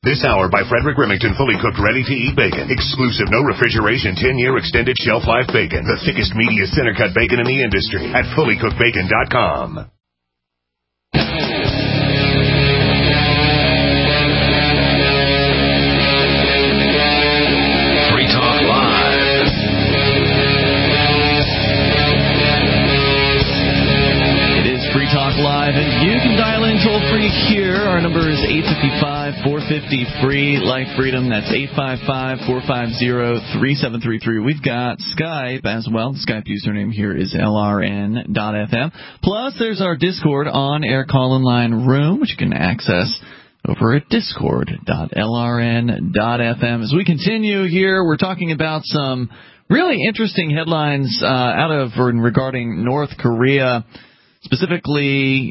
This hour by Frederick Remington, fully cooked, ready-to-eat bacon. Exclusive, no refrigeration, 10-year extended shelf life bacon. The thickest, meatiest center-cut bacon in the industry at fullycookedbacon.com. Free Talk Live. It is Free Talk Live, and you can dial in toll-free here. Our number is 855-450-FREE, like freedom. That's 855-450-3733. We've got Skype as well. The Skype username here is LRN.FM. Plus, there's our Discord on-air call-in line room, which you can access over at discord.lrn.fm. As we continue here, we're talking about some really interesting headlines out of or regarding North Korea, specifically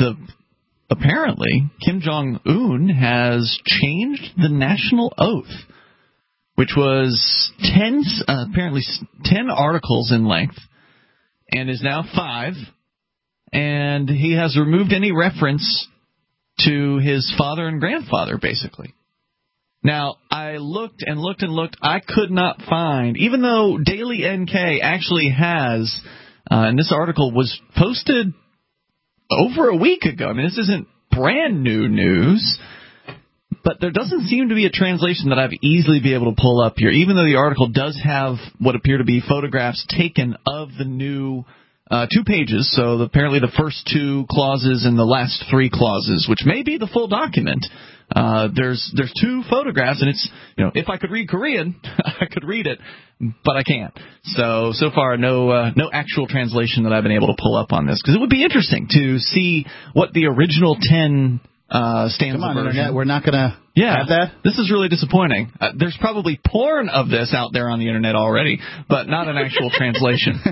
apparently Kim Jong-un has changed the national oath, which was 10 articles in length and is now 5, and he has removed any reference to his father and grandfather, basically. Now, I looked and looked and looked. I could not find, even though Daily NK actually has, and this article was posted over a week ago. I mean, this isn't brand new news, but there doesn't seem to be a translation that I'd easily be able to pull up here, even though the article does have what appear to be photographs taken of the new 2 pages, so apparently the first 2 clauses and the last 3 clauses, which may be the full document. There's 2 photographs, and it's, if I could read Korean, I could read it, but I can't. So far, no actual translation that I've been able to pull up on this, because it would be interesting to see what the original 10 stanza Come on, version. Internet, we're not going to have that? This is really disappointing. There's probably porn of this out there on the Internet already, but not an actual translation.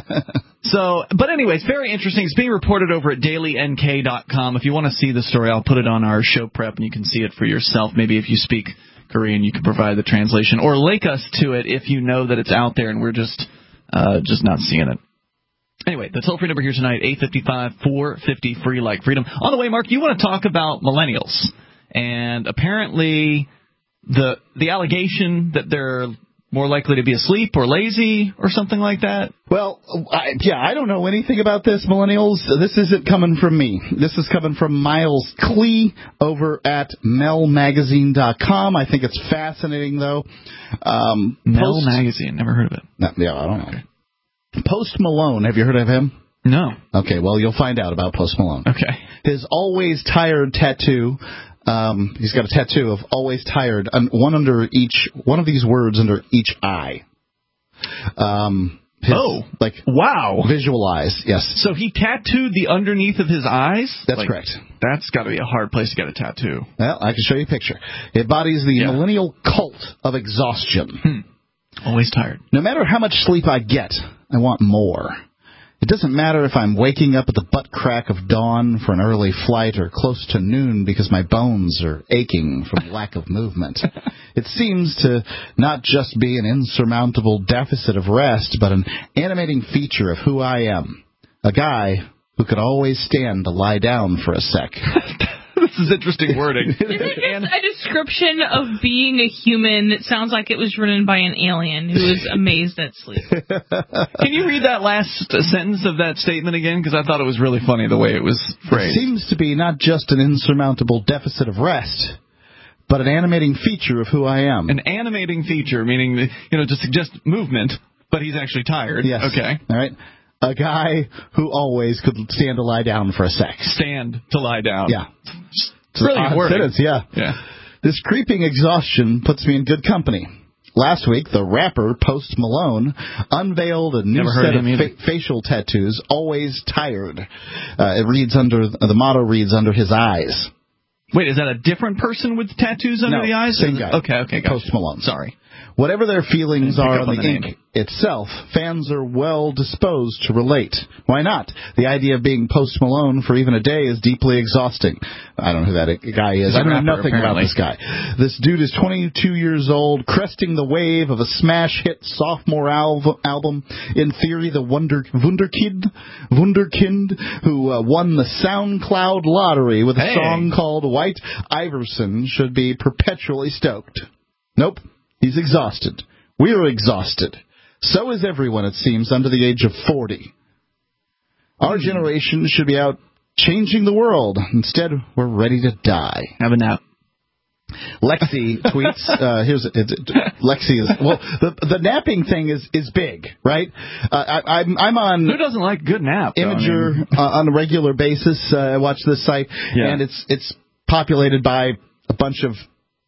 But anyways, very interesting. It's being reported over at dailynk.com. If you want to see the story, I'll put it on our show prep, and you can see it for yourself. Maybe if you speak Korean, you can provide the translation, or link us to it if you know that it's out there and we're just not seeing it. Anyway, the toll-free number here tonight, 855-450-FREE, like freedom. On the way, Mark, you want to talk about millennials. And apparently the allegation that they're more likely to be asleep or lazy or something like that? Well, I don't know anything about this, millennials. This isn't coming from me. This is coming from Miles Klee over at melmagazine.com. I think it's fascinating, though. Mel Magazine, never heard of it. I don't know. Okay. Post Malone, have you heard of him? No. Okay, well, you'll find out about Post Malone. Okay. His Always Tired tattoo, he's got a tattoo of Always Tired, one of these words under each eye. Wow. Visualize, yes. So he tattooed the underneath of his eyes? That's correct. That's got to be a hard place to get a tattoo. Well, I can show you a picture. It embodies the millennial cult of exhaustion. Always tired. No matter how much sleep I get, I want more. It doesn't matter if I'm waking up at the butt crack of dawn for an early flight or close to noon because my bones are aching from lack of movement. It seems to not just be an insurmountable deficit of rest, but an animating feature of who I am. A guy who could always stand to lie down for a sec. This is interesting wording. Is it just a description of being a human that sounds like it was written by an alien who is amazed at sleep? Can you read that last sentence of that statement again? Because I thought it was really funny the way it was phrased. It seems to be not just an insurmountable deficit of rest, but an animating feature of who I am. An animating feature, meaning, to suggest movement, but he's actually tired. Yes. Okay. All right. A guy who always could stand to lie down for a sec. Stand to lie down. Yeah. It's really wording. Sentence, yeah. This creeping exhaustion puts me in good company. Last week, the rapper Post Malone unveiled a new set of facial tattoos, Always Tired. The motto reads under his eyes. Wait, is that a different person with tattoos under the eyes? Same guy. Okay, gotcha. Post Malone. Sorry. Whatever their feelings are on the ink, itself, fans are well disposed to relate. Why not? The idea of being Post Malone for even a day is deeply exhausting. I don't know who that guy is. I know nothing about this guy. This dude is 22 years old, cresting the wave of a smash hit sophomore album. In theory, the Wunderkind, who won the SoundCloud lottery with a song called White Iverson, should be perpetually stoked. Nope, he's exhausted. We're exhausted. So is everyone, it seems, under the age of 40. Our generation should be out changing the world. Instead, we're ready to die. Have a nap. Lexi tweets, Lexi is, well, the napping thing is big, right? I'm on... Who doesn't like a good nap? Imager on a regular basis. I watch this site, and it's populated by a bunch of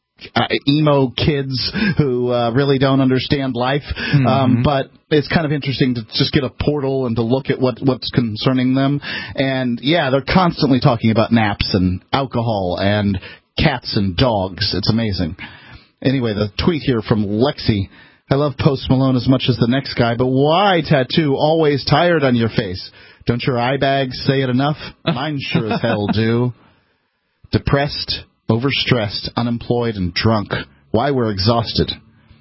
emo kids who really don't understand life, but it's kind of interesting to just get a portal and to look at what's concerning them. And they're constantly talking about naps and alcohol and cats and dogs. It's amazing. Anyway, the tweet here from Lexi: I love Post Malone as much as the next guy, but why tattoo always tired on your face? Don't your eye bags say it enough? Mine sure as hell do. Depressed, overstressed, unemployed, and drunk. Why we're exhausted.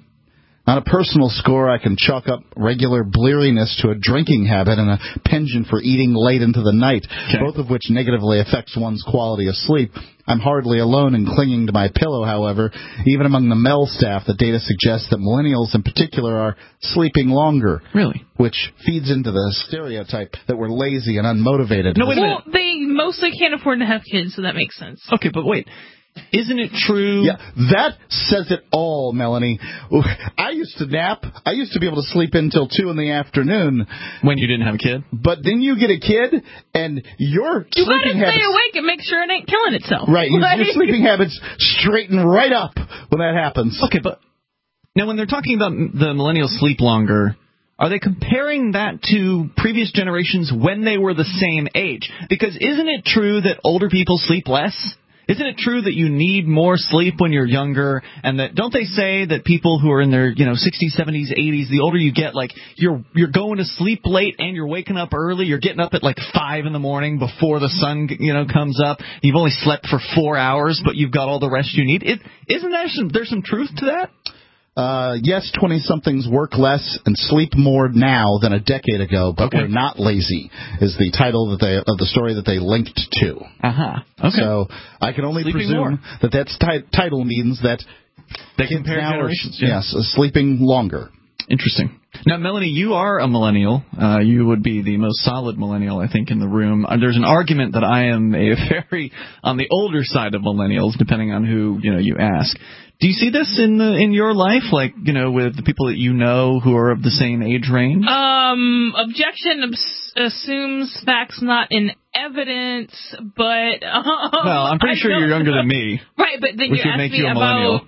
On a personal score, I can chalk up regular bleariness to a drinking habit and a penchant for eating late into the night, both of which negatively affects one's quality of sleep. I'm hardly alone in clinging to my pillow, however. Even among the Mel staff, the data suggests that millennials in particular are sleeping longer. Really? Which feeds into the stereotype that we're lazy and unmotivated. No, wait a minute. Well, they mostly can't afford to have kids, so that makes sense. Okay, but wait. Isn't it true? Yeah, that says it all, Melanie. I used to nap. I used to be able to sleep until 2 in the afternoon. When you didn't have a kid? But then you get a kid, and your sleeping habits... You gotta stay awake and make sure it ain't killing itself. Right, your sleeping habits straighten right up when that happens. Okay, but now when they're talking about the millennials sleep longer, are they comparing that to previous generations when they were the same age? Because isn't it true that older people sleep less? Isn't it true that you need more sleep when you're younger? And that don't they say that people who are in their 60s, 70s, 80s, the older you get, like you're going to sleep late and you're waking up early. You're getting up at like 5 in the morning before the sun comes up. You've only slept for 4 hours, but you've got all the rest you need. Isn't there some truth to that? Yes, 20-somethings work less and sleep more now than a decade ago, but we're not lazy, is the title of the story that they linked to. Okay. So I can only presume that title means that they compare generations. Yes, sleeping longer. Interesting. Now, Melanie, you are a millennial. You would be the most solid millennial, I think, in the room. There's an argument that I am a very on the older side of millennials, depending on who you ask. Do you see this in your life, like with the people that you know who are of the same age range? Objection assumes facts not in evidence, but well, I'm pretty sure you're younger than me. Right, but then you asked me about.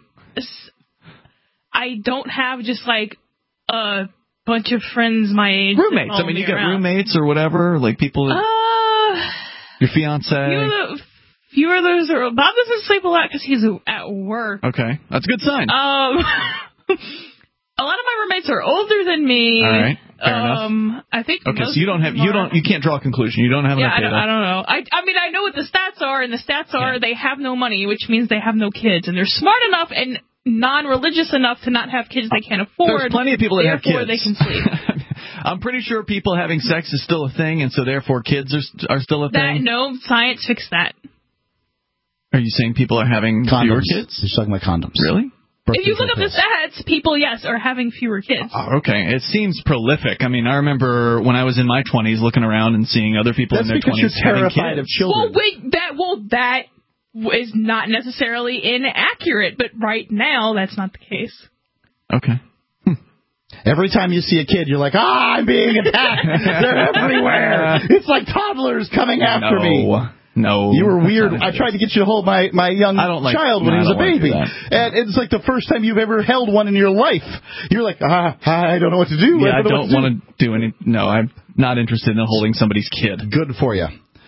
I don't have just like a bunch of friends my age. Roommates. I mean, you got roommates or whatever, like people. Your fiance. Fewer of those are. Bob doesn't sleep a lot because he's at work. Okay, that's a good sign. A lot of my roommates are older than me. All right, fair enough. I think. Okay, so you can't draw a conclusion. You don't have enough data. I don't know. I mean, I know what the stats are, and the stats are they have no money, which means they have no kids, and they're smart enough and non-religious enough to not have kids they can't afford. There's plenty of people that have kids. They can sleep. I'm pretty sure people having sex is still a thing, and so therefore kids are still a thing. No, science fixed that. Are you saying people are having fewer kids? You're talking about condoms. Really? If you look up the stats, people, are having fewer kids. Okay. It seems prolific. I mean, I remember when I was in my 20s looking around and seeing other people in their 20s having kids. That's because you're terrified of children. That is not necessarily inaccurate, but right now, that's not the case. Okay. Every time you see a kid, you're like, I'm being attacked. They're everywhere. It's like toddlers coming after me. No. You were weird. I tried to get you to hold my young child when he was a baby. And it's like the first time you've ever held one in your life. You're like, I don't know what to do. Yeah, I don't want to do any. No, I'm not interested in holding somebody's kid. Good for you.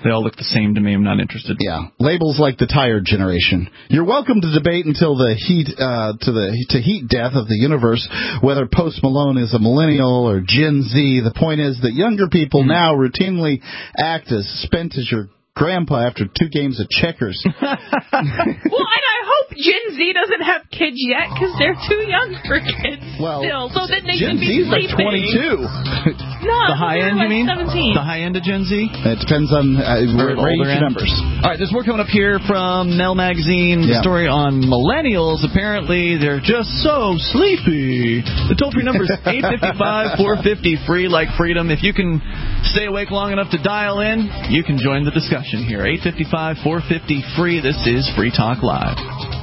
They all look the same to me. I'm not interested. Yeah, labels like the tired generation. You're welcome to debate until the heat death of the universe whether Post Malone is a millennial or Gen Z. The point is that younger people now routinely act as spent as your grandpa after 2 games of checkers. Well, and I hope Gen Z doesn't have kids yet because they're too young for kids still. So then they Gen should be Z's like sleeping. 22. No, The high end, like you mean? 17. The high end of Gen Z? It depends on where you end. numbers. All right, there's more coming up here from Nell Magazine. The story on millennials. Apparently, they're just so sleepy. The toll-free number is 855-450-FREE, like freedom. If you can stay awake long enough to dial in, you can join the discussion here. 855-450-FREE. This is Free Talk Live.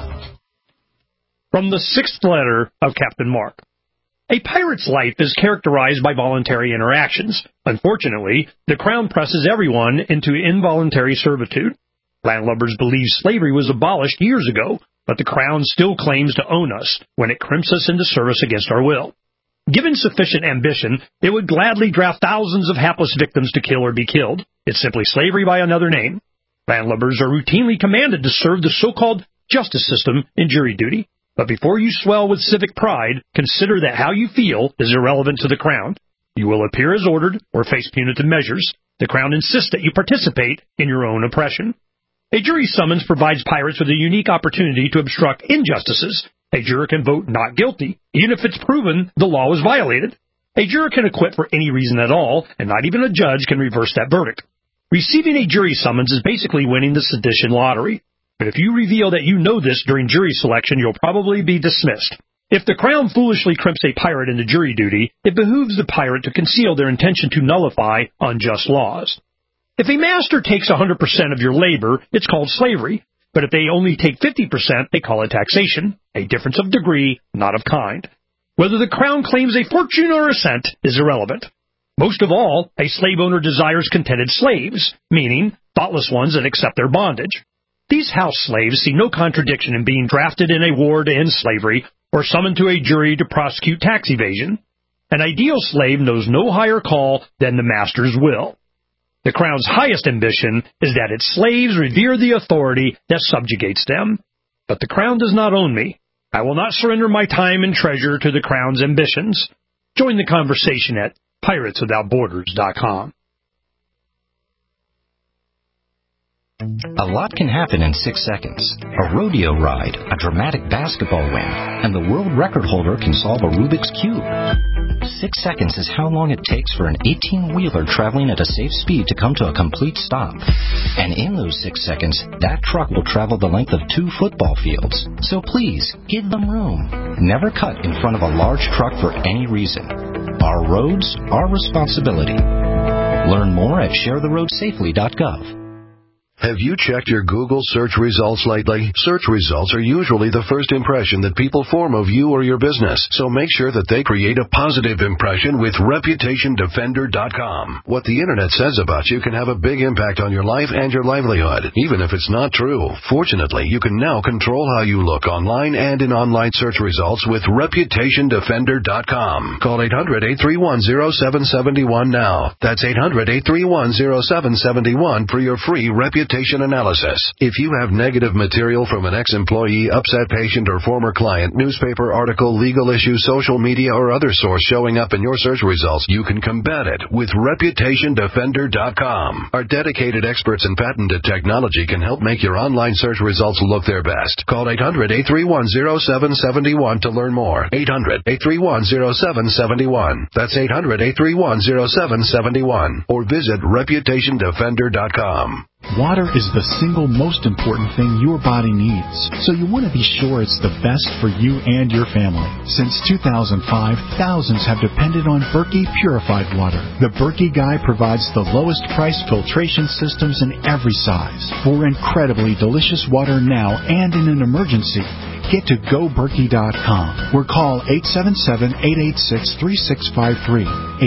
From the 6th letter of Captain Mark. A pirate's life is characterized by voluntary interactions. Unfortunately, the Crown presses everyone into involuntary servitude. Landlubbers believe slavery was abolished years ago, but the Crown still claims to own us when it crimps us into service against our will. Given sufficient ambition, it would gladly draft thousands of hapless victims to kill or be killed. It's simply slavery by another name. Landlubbers are routinely commanded to serve the so-called justice system in jury duty. But before you swell with civic pride, consider that how you feel is irrelevant to the Crown. You will appear as ordered or face punitive measures. The Crown insists that you participate in your own oppression. A jury summons provides pirates with a unique opportunity to obstruct injustices. A juror can vote not guilty, even if it's proven the law was violated. A juror can acquit for any reason at all, and not even a judge can reverse that verdict. Receiving a jury summons is basically winning the sedition lottery. But if you reveal that you know this during jury selection, you'll probably be dismissed. If the Crown foolishly crimps a pirate into jury duty, it behooves the pirate to conceal their intention to nullify unjust laws. If a master takes 100% of your labor, it's called slavery. But if they only take 50%, they call it taxation, a difference of degree, not of kind. Whether the Crown claims a fortune or a cent is irrelevant. Most of all, a slave owner desires contented slaves, meaning thoughtless ones that accept their bondage. These house slaves see no contradiction in being drafted in a war to end slavery or summoned to a jury to prosecute tax evasion. An ideal slave knows no higher call than the master's will. The Crown's highest ambition is that its slaves revere the authority that subjugates them. But the Crown does not own me. I will not surrender my time and treasure to the Crown's ambitions. Join the conversation at pirateswithoutborders.com. A lot can happen in 6 seconds. A rodeo ride, a dramatic basketball win, and the world record holder can solve a Rubik's Cube. 6 seconds is how long it takes for an 18-wheeler traveling at a safe speed to come to a complete stop. And in those 6 seconds, that truck will travel the length of 2 football fields. So please, give them room. Never cut in front of a large truck for any reason. Our roads, our responsibility. Learn more at sharetheroadsafely.gov. Have you checked your Google search results lately? Search results are usually the first impression that people form of you or your business, so make sure that they create a positive impression with ReputationDefender.com. What the Internet says about you can have a big impact on your life and your livelihood, even if it's not true. Fortunately, you can now control how you look online and in online search results with ReputationDefender.com. Call 800-831-0771 now. That's 800-831-0771 for your free reputation analysis. If you have negative material from an ex-employee, upset patient, or former client, newspaper article, legal issue, social media, or other source showing up in your search results, you can combat it with ReputationDefender.com. Our dedicated experts in patented technology can help make your online search results look their best. Call 800-831-0771 to learn more. 800-831-0771. That's 800-831-0771. Or visit ReputationDefender.com. Water is the single most important thing your body needs, so you want to be sure it's the best for you and your family. Since 2005, thousands have depended on Berkey purified water. The Berkey Guy provides the lowest price filtration systems in every size. For incredibly delicious water now and in an emergency, get to GoBerkey.com or call 877-886-3653.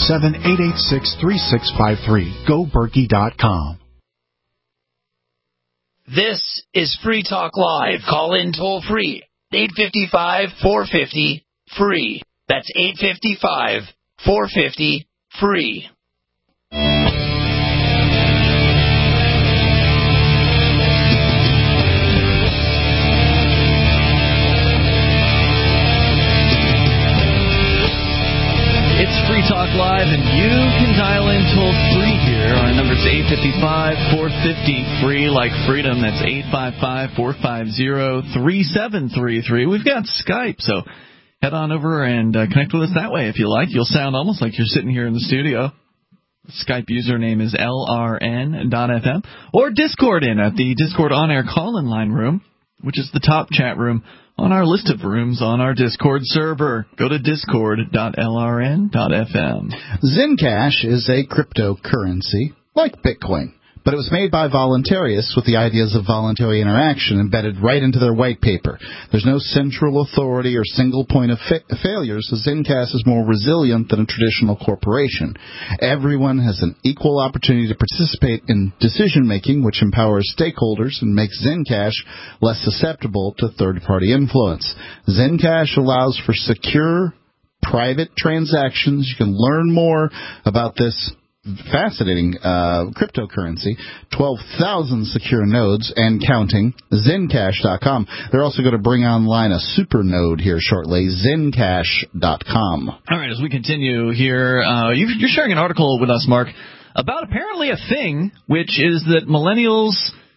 877-886-3653. GoBerkey.com. This is Free Talk Live. Call in toll free. 855-450-FREE. That's 855-450-FREE. It's 855-450 free like freedom. That's 855-450-3733. We've got Skype, so head on over and connect with us that way if you like. You'll sound almost like you're sitting here in the studio. The Skype username is LRN.FM. Or Discord in at the Discord on-air call-in line room, which is the top chat room on our list of rooms on our Discord server. Go to discord.lrn.fm. Zencash is a cryptocurrency like Bitcoin, but it was made by voluntarists with the ideas of voluntary interaction embedded right into their white paper. There's no central authority or single point of failure, so Zencash is more resilient than a traditional corporation. Everyone has an equal opportunity to participate in decision-making, which empowers stakeholders and makes Zencash less susceptible to third-party influence. Zencash allows for secure, private transactions. You can learn more about this fascinating cryptocurrency, 12,000 secure nodes and counting, Zencash.com. They're also going to bring online a super node here shortly, Zencash.com. All right, as we continue here, you're sharing an article with us, Mark, about apparently a thing, which is that millennials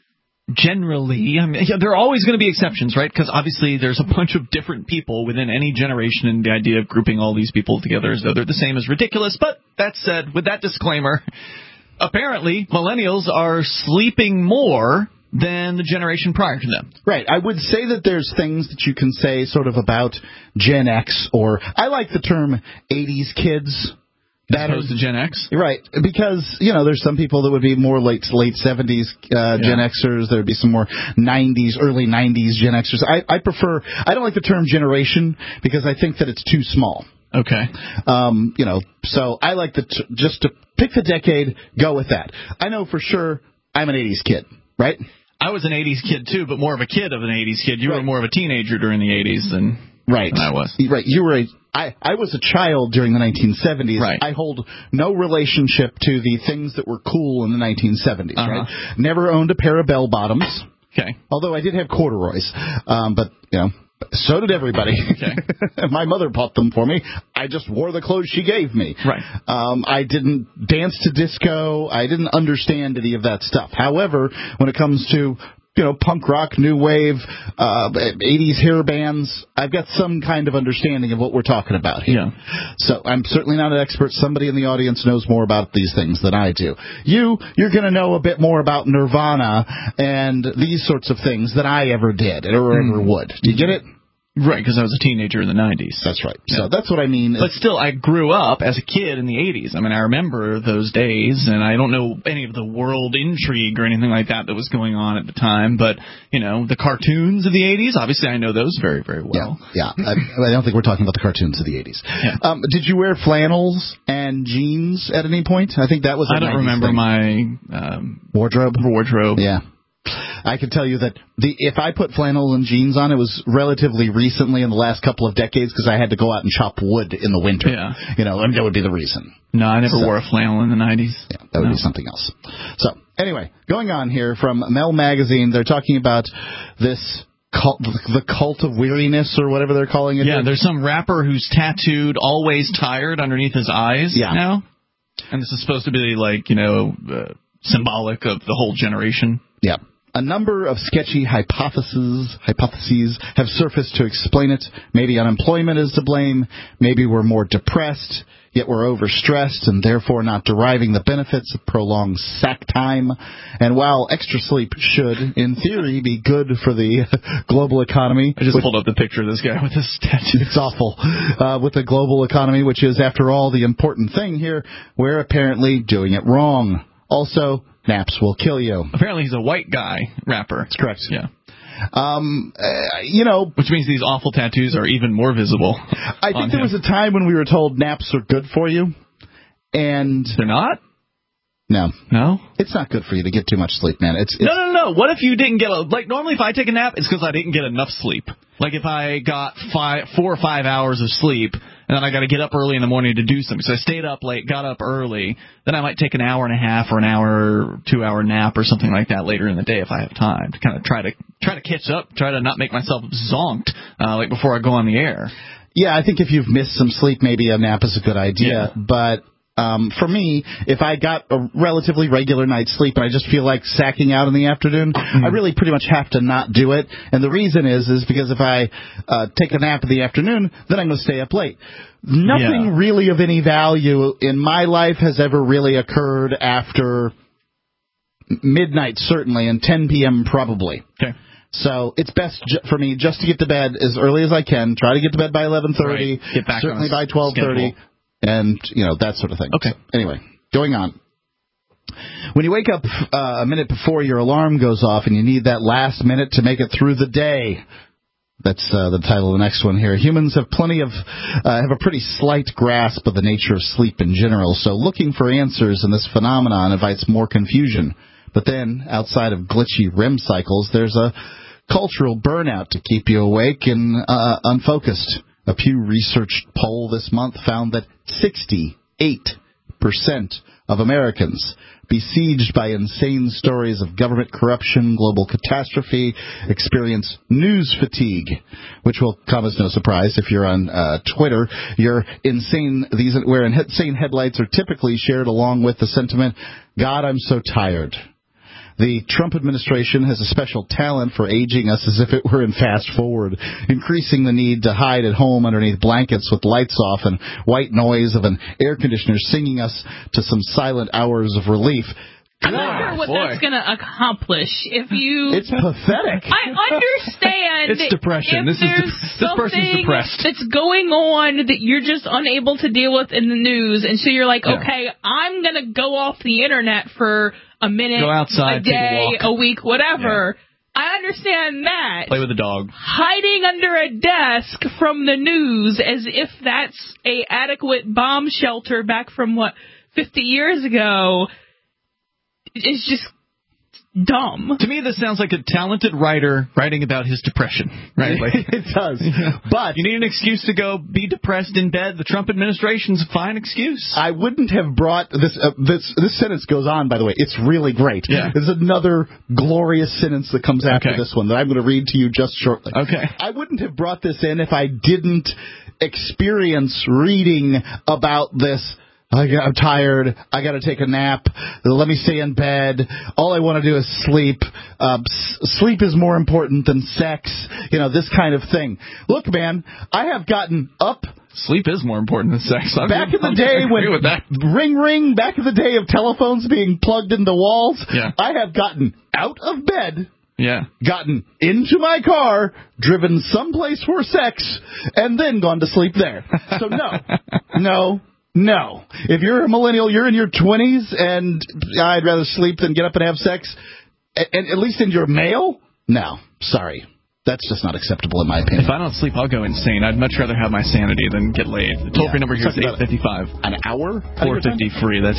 generally, I mean, there are always going to be exceptions, right? Because obviously there's a bunch of different people within any generation, and the idea of grouping all these people together as though they're the same is ridiculous. But that said, with that disclaimer, apparently millennials are sleeping more than the generation prior to them. Right. I would say that there's things that you can say sort of about Gen X, or I like the term 80s kids. As opposed to Gen X? Right, because, you know, there's some people that would be more late 70s Gen Xers. There would be some more 90s, early 90s Gen Xers. I don't like the term generation because I think that it's too small. Okay. You know, so I like just to pick the decade, go with that. I know for sure I'm an 80s kid, right? I was an 80s kid, too, but more of a kid of an 80s kid. You were more of a teenager during the 80s than I was. Right. You were I was a child during the 1970s. Right. I hold no relationship to the things that were cool in the 1970s, right? Never owned a pair of bell-bottoms. Okay. Although I did have corduroys. But, you know, so did everybody. Okay. My mother bought them for me. I just wore the clothes she gave me. Right. I didn't dance to disco. I didn't understand any of that stuff. However, when it comes to punk rock, new wave, 80s hair bands, I've got some kind of understanding of what we're talking about here. Yeah. So I'm certainly not an expert. Somebody in the audience knows more about these things than I do. You're going to know a bit more about Nirvana and these sorts of things than I ever did or ever would. Do you get it? Right, because I was a teenager in the 90s. That's right. Yeah. So that's what I mean. But still, I grew up as a kid in the 80s. I mean, I remember those days, and I don't know any of the world intrigue or anything like that was going on at the time. But, the cartoons of the 80s, obviously I know those very, very well. Yeah. I don't think we're talking about the cartoons of the 80s. Yeah. Did you wear flannels and jeans at any point? I think that was a I don't remember thing. My wardrobe. Yeah. I can tell you that if I put flannel and jeans on, it was relatively recently in the last couple of decades because I had to go out and chop wood in the winter. Yeah. And that would be the reason. No, I never wore a flannel in the 90s. Yeah, that would be something else. So, anyway, going on here from Mel Magazine, they're talking about this the cult of weariness or whatever they're calling it. Yeah, there's some rapper who's tattooed always tired underneath his eyes now. And this is supposed to be like, symbolic of the whole generation. Yeah. A number of sketchy hypotheses have surfaced to explain it. Maybe unemployment is to blame. Maybe we're more depressed, yet we're overstressed and therefore not deriving the benefits of prolonged sack time. And while extra sleep should, in theory, be good for the global economy. I just pulled up the picture of this guy with his tattoo. It's awful. With the global economy, which is, after all, the important thing here, we're apparently doing it wrong. Also, naps will kill you. Apparently he's a white guy rapper. That's correct. Yeah. Which means these awful tattoos are even more visible. I think there was a time when we were told naps are good for you, and they're not. No, it's not good for you to get too much sleep, man. It's No. What if you didn't get normally if I take a nap, it's because I didn't get enough sleep. Like if I got 4 or 5 hours of sleep, and then I got to get up early in the morning to do something. So I stayed up late, got up early, then I might take an hour and a half or an hour, 2 hour nap or something like that later in the day if I have time to kind of try to catch up, try to not make myself zonked before I go on the air. Yeah, I think if you've missed some sleep, maybe a nap is a good idea, but For me, if I got a relatively regular night's sleep and I just feel like sacking out in the afternoon, I really pretty much have to not do it. And the reason is because if I take a nap in the afternoon, then I'm going to stay up late. Nothing really of any value in my life has ever really occurred after midnight, certainly, and 10 p.m. probably. Okay. So it's best for me just to get to bed as early as I can. Try to get to bed by 11:30. Right. Get back certainly by 12:30. And, that sort of thing. Okay. So, anyway, going on. When you wake up a minute before your alarm goes off and you need that last minute to make it through the day, that's the title of the next one here. Humans have have a pretty slight grasp of the nature of sleep in general, so looking for answers in this phenomenon invites more confusion. But then, outside of glitchy REM cycles, there's a cultural burnout to keep you awake and unfocused. A Pew Research poll this month found that 68% of Americans, besieged by insane stories of government corruption, global catastrophe, experience news fatigue, which will come as no surprise if you're on Twitter. Insane headlights are typically shared along with the sentiment, God, I'm so tired. The Trump administration has a special talent for aging us as if it were in fast forward, increasing the need to hide at home underneath blankets with lights off and white noise of an air conditioner singing us to some silent hours of relief. I'm not sure what that's going to accomplish. It's pathetic. I understand. It's depression. This person's depressed. That's going on that you're just unable to deal with in the news, and so you're like, okay, I'm going to go off the internet for a minute, go outside, a day, take a week, whatever. Yeah. I understand that. Play with the dog. Hiding under a desk from the news as if that's a adequate bomb shelter back from 50 years ago. It's just dumb. To me, this sounds like a talented writer writing about his depression, right? It does. But you need an excuse to go be depressed in bed. The Trump administration's a fine excuse. I wouldn't have brought this. This sentence goes on, by the way. It's really great. Yeah. There's another glorious sentence that comes after this one that I'm going to read to you just shortly. Okay. I wouldn't have brought this in if I didn't experience reading about this. I'm tired. I got to take a nap. Let me stay in bed. All I want to do is sleep. Sleep is more important than sex. This kind of thing. Look, man, I have gotten up. Sleep is more important than sex. Back in the day when ring, back in the day of telephones being plugged into walls, I have gotten out of bed. Yeah. Gotten into my car, driven someplace for sex, and then gone to sleep there. So No. If you're a millennial, you're in your 20s, and I'd rather sleep than get up and have sex, and at least in your male? No. Sorry. That's just not acceptable in my opinion. If I don't sleep, I'll go insane. I'd much rather have my sanity than get laid. The toll-free number here is 855. An hour? 450 free. That's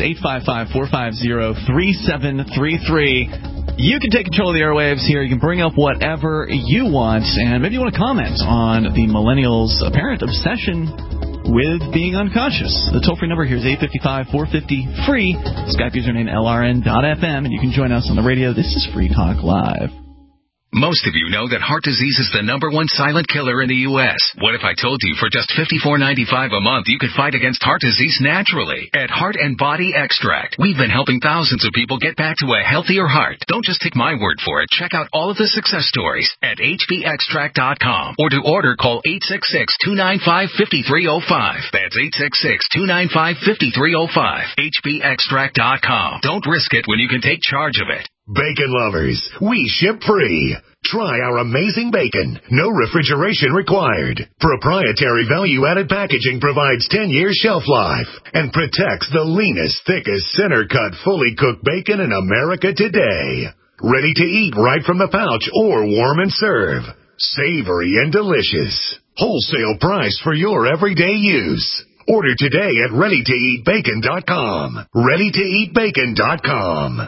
855-450-3733. You can take control of the airwaves here. You can bring up whatever you want, and maybe you want to comment on the millennials' apparent obsession with being unconscious. The toll-free number here is 855-450-FREE. Skype username LRN.FM, and you can join us on the radio. This is Free Talk Live. Most of you know that heart disease is the #1 silent killer in the U.S. What if I told you for just $54.95 a month you could fight against heart disease naturally? At Heart and Body Extract, we've been helping thousands of people get back to a healthier heart. Don't just take my word for it. Check out all of the success stories at hbextract.com. Or to order, call 866-295-5305. That's 866-295-5305. hbextract.com. Don't risk it when you can take charge of it. Bacon lovers, we ship free. Try our amazing bacon. No refrigeration required. Proprietary value-added packaging provides 10-year shelf life and protects the leanest, thickest, center-cut, fully cooked bacon in America today. Ready to eat right from the pouch or warm and serve. Savory and delicious. Wholesale price for your everyday use. Order today at ReadyToEatBacon.com. ReadyToEatBacon.com.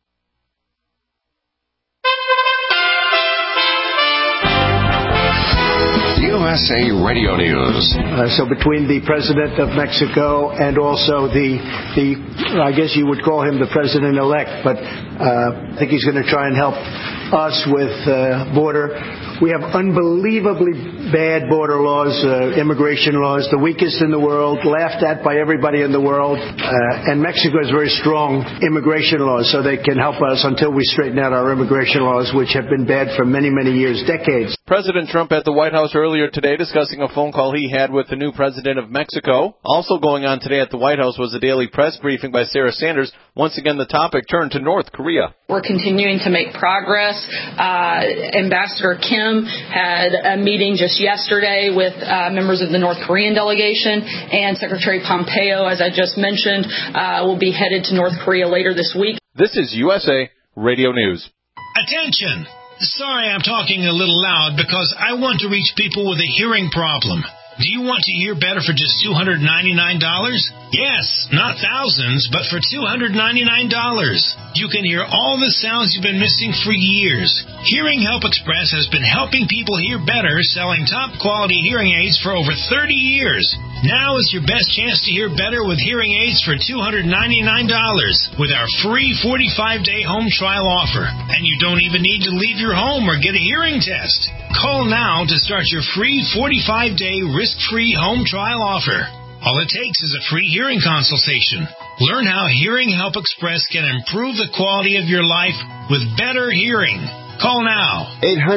USA Radio News. So between the president of Mexico and also the I guess you would call him the president-elect, but I think he's going to try and help us with border We have unbelievably bad border laws, immigration laws, the weakest in the world, laughed at by everybody in the world. And Mexico has very strong immigration laws, so they can help us until we straighten out our immigration laws, which have been bad for many, many years, decades. President Trump at the White House earlier today discussing a phone call he had with the new president of Mexico. Also going on today at the White House was a daily press briefing by Sarah Sanders. Once again, the topic turned to North Korea. We're continuing to make progress. Ambassador Kim had a meeting just yesterday with members of the North Korean delegation, and Secretary Pompeo, as I just mentioned, will be headed to North Korea later this week. This is USA Radio News. Attention! Sorry I'm talking a little loud because I want to reach people with a hearing problem. Do you want to hear better for just $299? Yes, not thousands, but for $299. You can hear all the sounds you've been missing for years. Hearing Help Express has been helping people hear better, selling top-quality hearing aids for over 30 years. Now is your best chance to hear better with hearing aids for $299 with our free 45-day home trial offer. And you don't even need to leave your home or get a hearing test. Call now to start your free 45-day risk-free home trial offer. All it takes is a free hearing consultation. Learn how Hearing Help Express can improve the quality of your life with better hearing. Call now.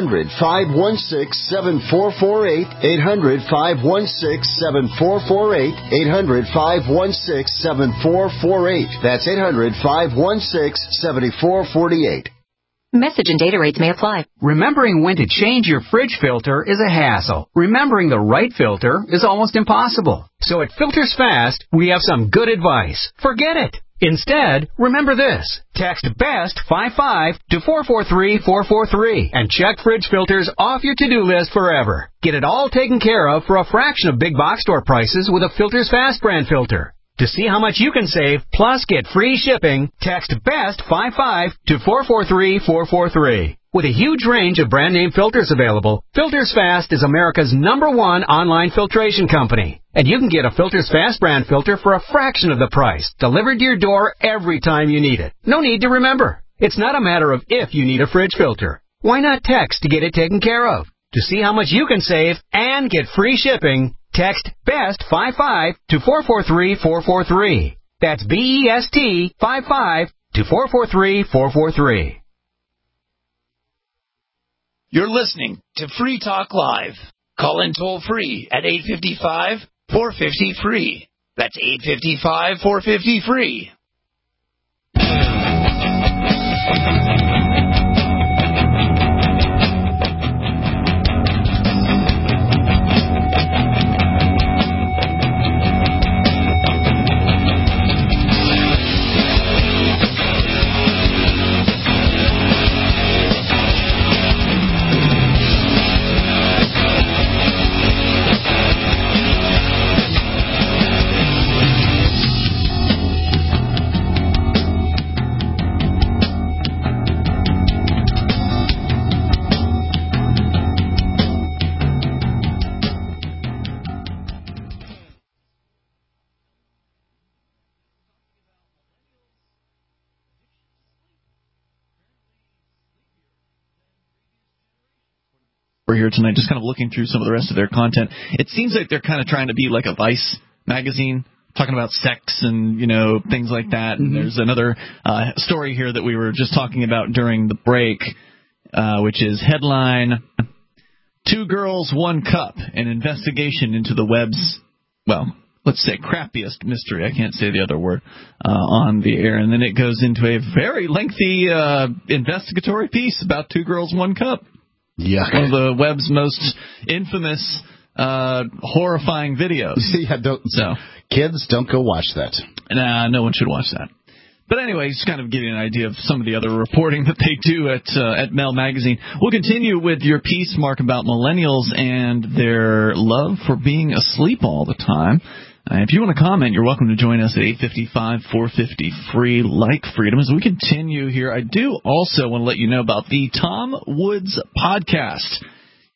800-516-7448. 800-516-7448. 800-516-7448. That's 800-516-7448. Message and data rates may apply. Remembering when to change your fridge filter is a hassle. Remembering the right filter is almost impossible. So at Filters Fast, we have some good advice. Forget it. Instead, remember this. Text BEST55 to 443-443 and check fridge filters off your to-do list forever. Get it all taken care of for a fraction of big box store prices with a Filters Fast brand filter. To see how much you can save, plus get free shipping, text BEST55 to 443-443. With a huge range of brand name filters available, Filters Fast is America's #1 online filtration company. And you can get a Filters Fast brand filter for a fraction of the price, delivered to your door every time you need it. No need to remember. It's not a matter of if you need a fridge filter. Why not text to get it taken care of? To see how much you can save and get free shipping, text BEST55 to 443-443. That's BEST55 to 443-443. You're listening to Free Talk Live. Call in toll free at 855-450-FREE. That's 855-450-FREE. We're here tonight just kind of looking through some of the rest of their content. It seems like they're kind of trying to be like a Vice magazine, talking about sex and, things like that. And there's another story here that we were just talking about during the break, which is headline, 2 Girls, 1 Cup, an investigation into the web's, let's say crappiest mystery. I can't say the other word on the air. And then it goes into a very lengthy investigatory piece about 2 Girls, 1 Cup. Yuck. One of the web's most infamous, horrifying videos. Kids, don't go watch that. Nah, no one should watch that. But anyway, just kind of giving you an idea of some of the other reporting that they do at Mel Magazine. We'll continue with your piece, Mark, about millennials and their love for being asleep all the time. If you want to comment, you're welcome to join us at 855-450-FREE, like freedom. As we continue here, I do also want to let you know about the Tom Woods podcast.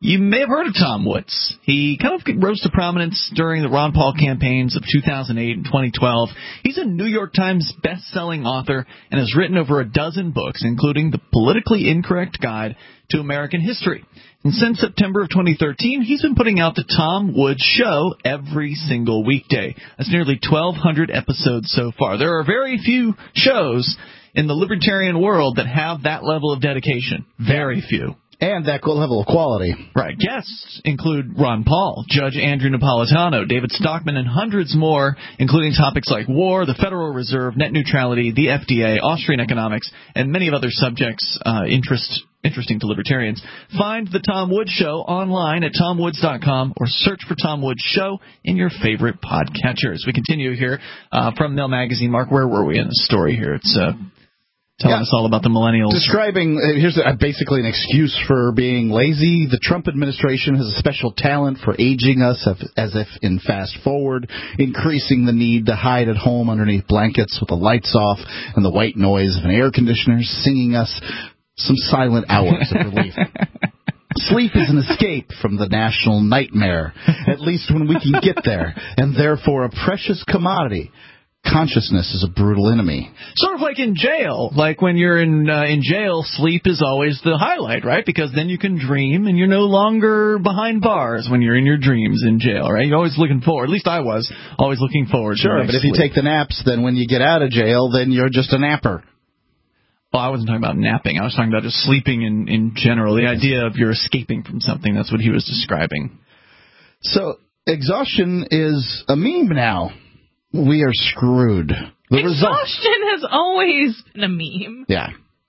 You may have heard of Tom Woods. He kind of rose to prominence during the Ron Paul campaigns of 2008 and 2012. He's a New York Times best-selling author and has written over a dozen books, including The Politically Incorrect Guide to American History. And since September of 2013, he's been putting out the Tom Woods Show every single weekday. That's nearly 1,200 episodes so far. There are very few shows in the libertarian world that have that level of dedication. Very few. And that level of quality. Right. Guests include Ron Paul, Judge Andrew Napolitano, David Stockman, and hundreds more, including topics like war, the Federal Reserve, net neutrality, the FDA, Austrian economics, and many of other subjects interesting to libertarians. Find The Tom Woods Show online at tomwoods.com or search for Tom Woods Show in your favorite podcatchers. We continue here from Mail Magazine. Mark, where were we in the story here? It's telling us all about the millennials. Describing, here's basically an excuse for being lazy. The Trump administration has a special talent for aging us as if in fast forward, increasing the need to hide at home underneath blankets with the lights off and the white noise of an air conditioner singing us some silent hours of relief. Sleep is an escape from the national nightmare, at least when we can get there, and therefore a precious commodity. Consciousness is a brutal enemy. Sort of like in jail. Like when you're in jail, sleep is always the highlight, right? Because then you can dream, and you're no longer behind bars when you're in your dreams in jail, right? You're always looking forward. At least I was always looking forward. Sure, but if you take the naps, then when you get out of jail, then you're just a napper. Well, I wasn't talking about napping. I was talking about just sleeping in general. The idea of you're escaping from something. That's what he was describing. So exhaustion is a meme now. We are screwed. Exhaustion has always been a meme. Yeah.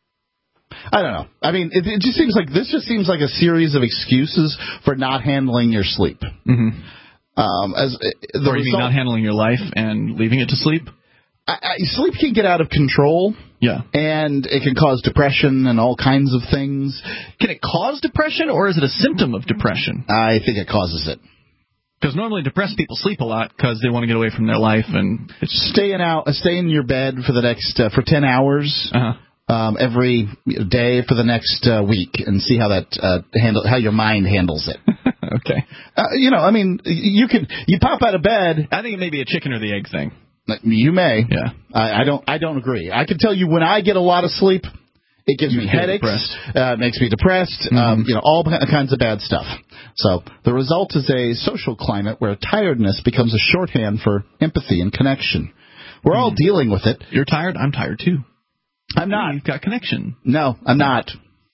I don't know. I mean, it just seems like this just seems like a series of excuses for not handling your sleep. Mm-hmm. Or you mean not handling your life and leaving it to sleep? Sleep can get out of control. Yeah. And it can cause depression and all kinds of things. Can it cause depression, or is it a symptom of depression? I think it causes it. Because normally depressed people sleep a lot because they want to get away from their life and stay in your bed for the next for 10 hours every day for the next week and see how that how your mind handles it. Okay. I mean, you pop out of bed. I think it may be a chicken or the egg thing. You may. Yeah. I don't agree. I can tell you when I get a lot of sleep, it gives me headaches, it makes me depressed, all kinds of bad stuff. So the result is a social climate where tiredness becomes a shorthand for empathy and connection. We're all dealing with it. You're tired? I'm tired, too. I'm not. You've got connection. No, I'm not.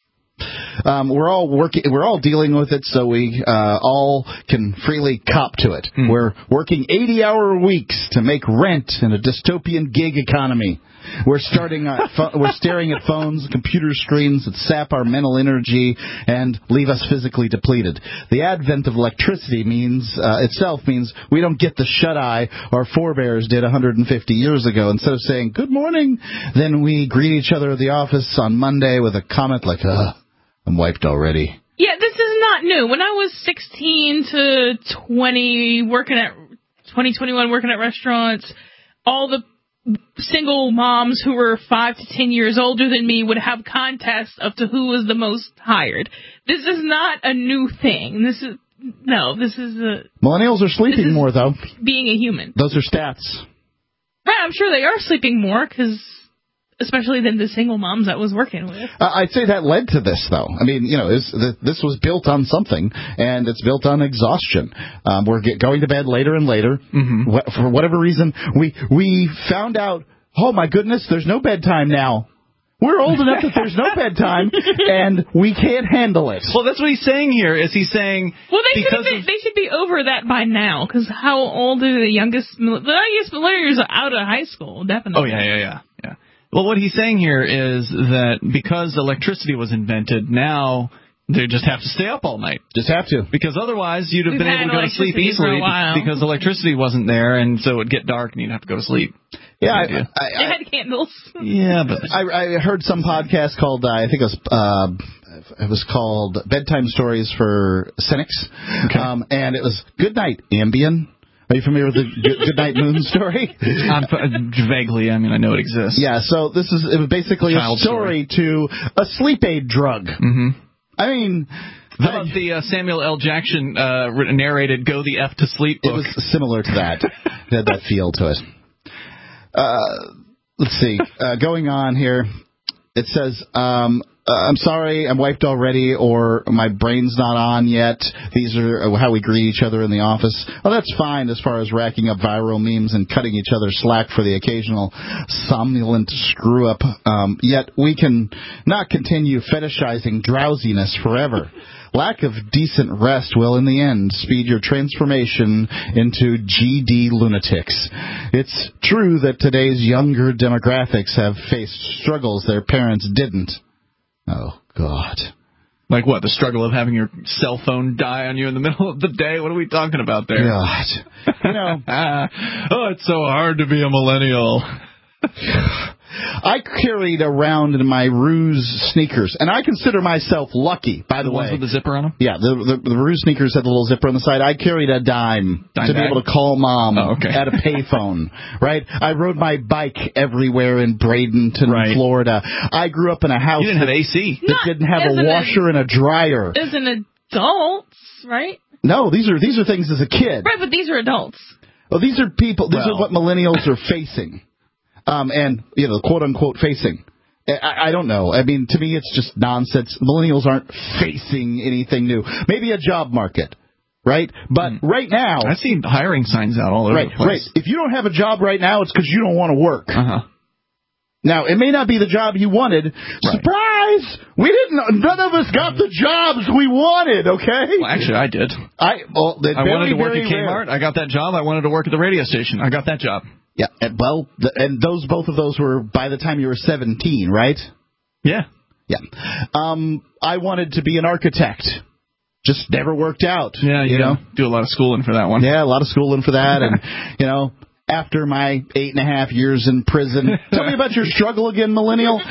We're all dealing with it, so we all can freely cop to it. We're working 80-hour weeks to make rent in a dystopian gig economy. We're staring at phones, computer screens that sap our mental energy and leave us physically depleted. The advent of electricity means we don't get the shut-eye our forebears did 150 years ago. Instead of saying, good morning, then we greet each other at the office on Monday with a comment like, I'm wiped already. Yeah, this is not new. When I was 16 to 21 working at restaurants, all the single moms who were 5 to 10 years older than me would have contests up to who was the most tired. This is not a new thing. This is millennials are sleeping more, though. Being a human. Those are stats. Right, I'm sure they are sleeping more, especially than the single moms I was working with. I'd say that led to this, though. I mean, this was built on something, and it's built on exhaustion. We're going to bed later and later. Mm-hmm. For whatever reason, we found out, oh, my goodness, there's no bedtime now. We're old enough that there's no bedtime, and we can't handle it. Well, that's what he's saying here. Is he's saying... Well, they should be over that by now, because how old are the youngest millennials are out of high school, definitely. Oh, yeah. Well, what he's saying here is that because electricity was invented, now they just have to stay up all night. Just have to. Because otherwise you'd have been able to go to sleep easily because electricity wasn't there, and so it would get dark and you'd have to go to sleep. Yeah, they had candles. Yeah, but... I heard some podcast called, I think it was called Bedtime Stories for Cynics, okay. And it was Good Night, Ambien. Are you familiar with the Good Night Moon story? Vaguely. I mean, I know it exists. Yeah, so it was basically a story to a sleep aid drug. Mm-hmm. I mean, How about the Samuel L. Jackson narrated "Go the F to Sleep" book? It was similar to that. It had that feel to it. Let's see. Going on here, it says, I'm sorry, I'm wiped already, or my brain's not on yet. These are how we greet each other in the office. Well, that's fine as far as racking up viral memes and cutting each other slack for the occasional somnolent screw-up. Yet we can not continue fetishizing drowsiness forever. Lack of decent rest will, in the end, speed your transformation into GD lunatics. It's true that today's younger demographics have faced struggles their parents didn't. Oh, God. Like what? The struggle of having your cell phone die on you in the middle of the day? What are we talking about there? God. You know. Oh, it's so hard to be a millennial. I carried around in my Ruse sneakers, and I consider myself lucky, by the way. The ones with the zipper on them? Yeah, the Ruse sneakers had the little zipper on the side. I carried a dime to be able to call Mom at a payphone, right? I rode my bike everywhere in Bradenton, Florida. I grew up in a house you didn't have AC. that didn't have a washer and a dryer. As an adult, right? No, these are things as a kid. Right, but these are adults. Well, these are people. These are what millennials are facing. And, quote-unquote facing. I don't know. I mean, to me, it's just nonsense. Millennials aren't facing anything new. Maybe a job market, right? But right now... I've seen hiring signs out all over the place. Right. If you don't have a job right now, it's because you don't want to work. Now, it may not be the job you wanted. Surprise! None of us got the jobs we wanted, okay? Well, actually, I did. I wanted to work at Kmart. I got that job. I wanted to work at the radio station. I got that job. Yeah, and both of those were by the time you were 17, right? Yeah. Yeah. I wanted to be an architect. Just never worked out. Yeah, you know. Do a lot of schooling for that one. Yeah, a lot of schooling for that. And, after my 8.5 years in prison, tell me about your struggle again, millennial.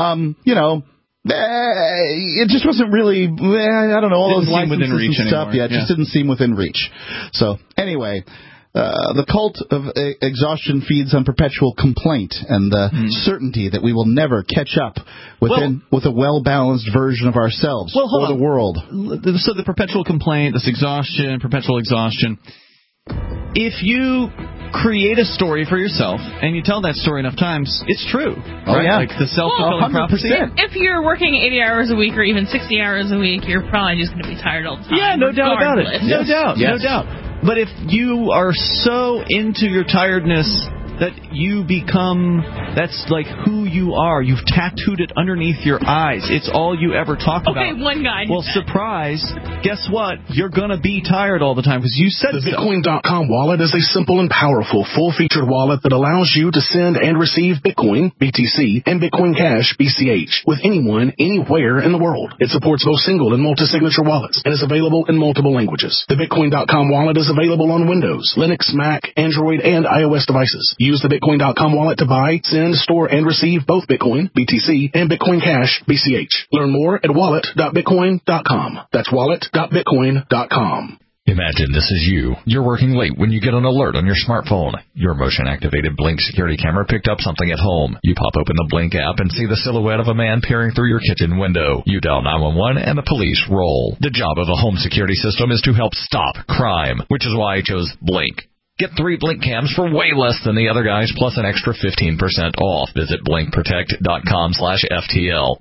It just wasn't really, I don't know, all those licenses and stuff. Yeah, it just didn't seem within reach. So, anyway... the cult of exhaustion feeds on perpetual complaint and the certainty that we will never catch up with a well-balanced version of ourselves or the world. So the perpetual complaint, this exhaustion, perpetual exhaustion. If you create a story for yourself and you tell that story enough times, it's true. Oh, right? yeah. Like the self-fulfilling prophecy. If you're working 80 hours a week or even 60 hours a week, you're probably just going to be tired all the time. Yeah, no doubt about it. No doubt. But if you are so into your tiredness that you become, that's like who you are. You've tattooed it underneath your eyes. It's all you ever talk about. Okay, one guy. Well, surprise. Guess what? You're going to be tired all the time because you said so. The Bitcoin.com wallet is a simple and powerful, full-featured wallet that allows you to send and receive Bitcoin, BTC, and Bitcoin Cash, BCH, with anyone, anywhere in the world. It supports both single and multi-signature wallets and is available in multiple languages. The Bitcoin.com wallet is available on Windows, Linux, Mac, Android, and iOS devices. Use the Bitcoin.com wallet to buy, send, store, and receive both Bitcoin, BTC, and Bitcoin Cash, BCH. Learn more at wallet.bitcoin.com. That's wallet.bitcoin.com. Imagine this is you. You're working late when you get an alert on your smartphone. Your motion-activated Blink security camera picked up something at home. You pop open the Blink app and see the silhouette of a man peering through your kitchen window. You dial 911 and the police roll. The job of a home security system is to help stop crime, which is why I chose Blink. Get 3 Blink cams for way less than the other guys, plus an extra 15% off. Visit blinkprotect.com/FTL.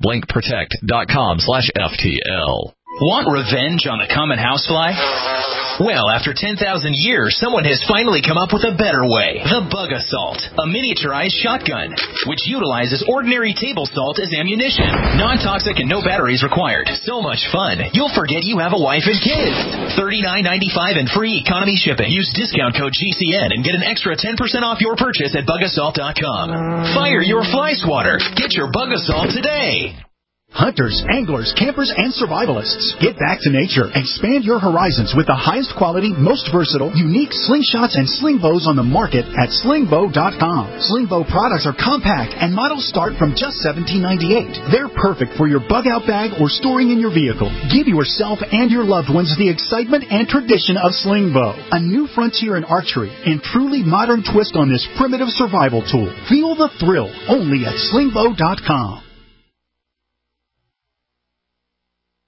blinkprotect.com/FTL. Want revenge on the common housefly? Well, after 10,000 years, someone has finally come up with a better way. The Bug Assault, a miniaturized shotgun, which utilizes ordinary table salt as ammunition. Non-toxic and no batteries required. So much fun, you'll forget you have a wife and kids. $39.95 and free economy shipping. Use discount code GCN and get an extra 10% off your purchase at bugassault.com. Fire your fly swatter. Get your Bug Assault today. Hunters, anglers, campers, and survivalists. Get back to nature. Expand your horizons with the highest quality, most versatile, unique slingshots and sling bows on the market at slingbow.com. Slingbow products are compact and models start from just $17.98. They're perfect for your bug out bag or storing in your vehicle. Give yourself and your loved ones the excitement and tradition of Slingbow, a new frontier in archery and truly modern twist on this primitive survival tool. Feel the thrill only at slingbow.com.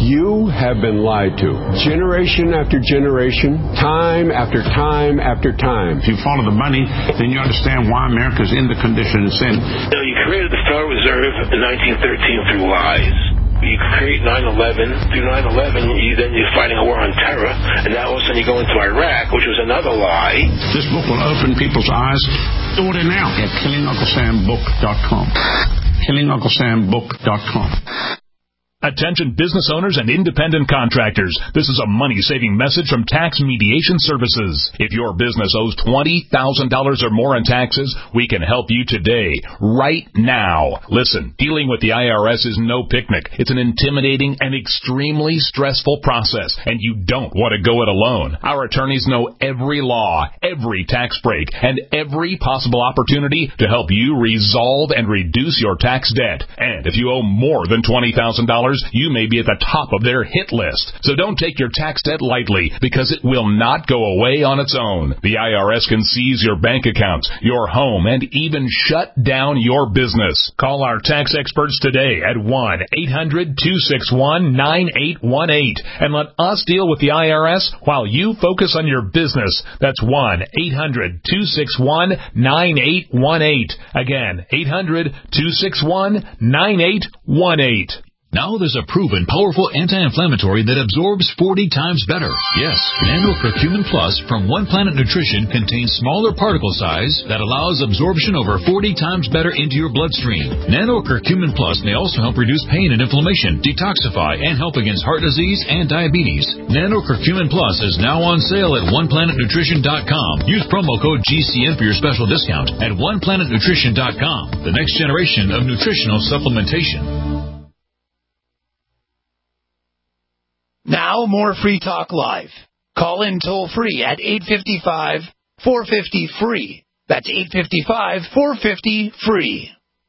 You have been lied to. Generation after generation, time after time after time. If you follow the money, then you understand why America's in the condition it's in. You created the Federal Reserve in 1913 through lies. You create 9/11. Through 9/11, you're fighting a war on terror, and now all of a sudden you go into Iraq, which was another lie. This book will open people's eyes. Order now at KillingUncleSamBook.com. KillingUncleSamBook.com. Attention business owners and independent contractors. This is a money-saving message from Tax Mediation Services. If your business owes $20,000 or more in taxes, we can help you today, right now. Listen, dealing with the IRS is no picnic. It's an intimidating and extremely stressful process, and you don't want to go it alone. Our attorneys know every law, every tax break, and every possible opportunity to help you resolve and reduce your tax debt. And if you owe more than $20,000, you may be at the top of their hit list. So don't take your tax debt lightly, because it will not go away on its own. The IRS can seize your bank accounts, your home, and even shut down your business. Call our tax experts today at 1-800-261-9818 and let us deal with the IRS while you focus on your business. That's 1-800-261-9818. Again, 800-261-9818. Now there's a proven, powerful anti-inflammatory that absorbs 40 times better. Yes, Nano Curcumin Plus from One Planet Nutrition contains smaller particle size that allows absorption over 40 times better into your bloodstream. Nano Curcumin Plus may also help reduce pain and inflammation, detoxify, and help against heart disease and diabetes. Nano Curcumin Plus is now on sale at OnePlanetNutrition.com. Use promo code GCN for your special discount at OnePlanetNutrition.com. The next generation of nutritional supplementation. Now, more Free Talk Live. Call in toll-free at 855-450-FREE. That's 855-450-FREE.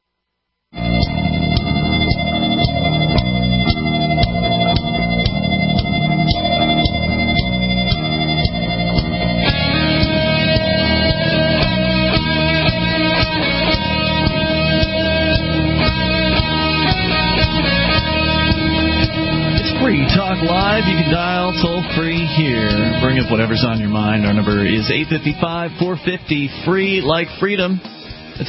Free Talk Live. You can dial toll-free here. Bring up whatever's on your mind. Our number is 855-450-FREE, like freedom. That's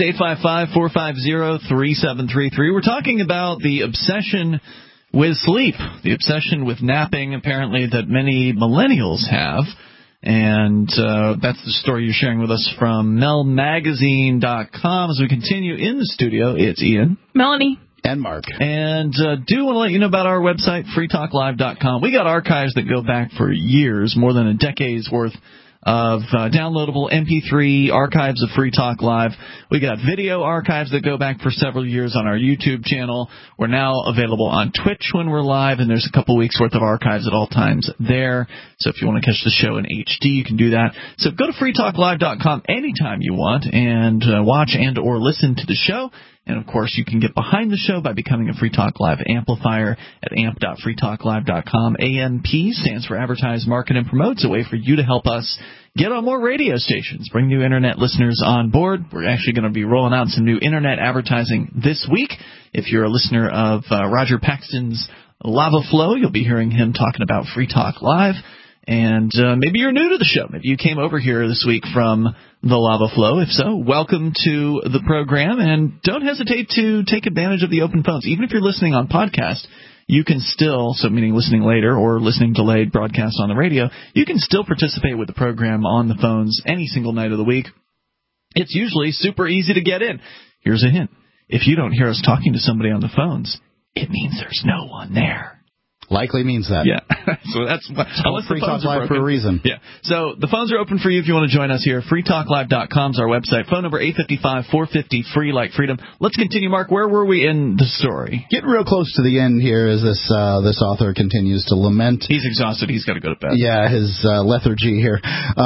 855-450-3733. We're talking about the obsession with sleep, the obsession with napping, apparently, that many millennials have. And that's the story you're sharing with us from melmagazine.com. As we continue in the studio, it's Ian. Melanie. And Mark. And do want to let you know about our website, freetalklive.com. We got archives that go back for years, more than a decade's worth of downloadable MP3 archives of Free Talk Live. We got video archives that go back for several years on our YouTube channel. We're now available on Twitch when we're live, and there's a couple weeks' worth of archives at all times there. So if you want to catch the show in HD, you can do that. So go to freetalklive.com anytime you want and watch and or listen to the show. And, of course, you can get behind the show by becoming a Free Talk Live amplifier at amp.freetalklive.com. AMP stands for Advertise, Market, and Promote. It's a way for you to help us get on more radio stations, bring new Internet listeners on board. We're actually going to be rolling out some new Internet advertising this week. If you're a listener of Roger Paxton's Lava Flow, you'll be hearing him talking about Free Talk Live. And maybe you're new to the show. Maybe you came over here this week from the Lava Flow. If so, welcome to the program. And don't hesitate to take advantage of the open phones. Even if you're listening on podcast, you can still, so meaning listening later or listening delayed broadcast on the radio, you can still participate with the program on the phones any single night of the week. It's usually super easy to get in. Here's a hint. If you don't hear us talking to somebody on the phones, it means there's no one there. Likely means that. Yeah. So that's unless Free the phones Talk are Live broken. for a reason. Yeah. So the phones are open for you if you want to join us here. freetalklive.com is our website. Phone number 855-450-FREE, like freedom. Let's continue, Mark. Where were we in the story? Getting real close to the end here as this author continues to lament. He's exhausted. He's got to go to bed. Yeah, his lethargy here.